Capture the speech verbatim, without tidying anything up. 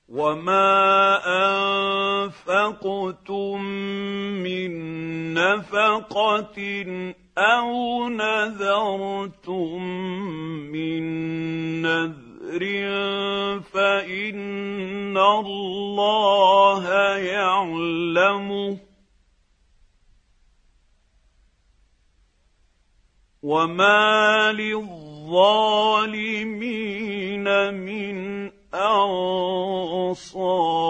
وما أنفقتم من نفقة أو نذرتم من نذر فإن الله يعلمه وما للظالمين من أنصار.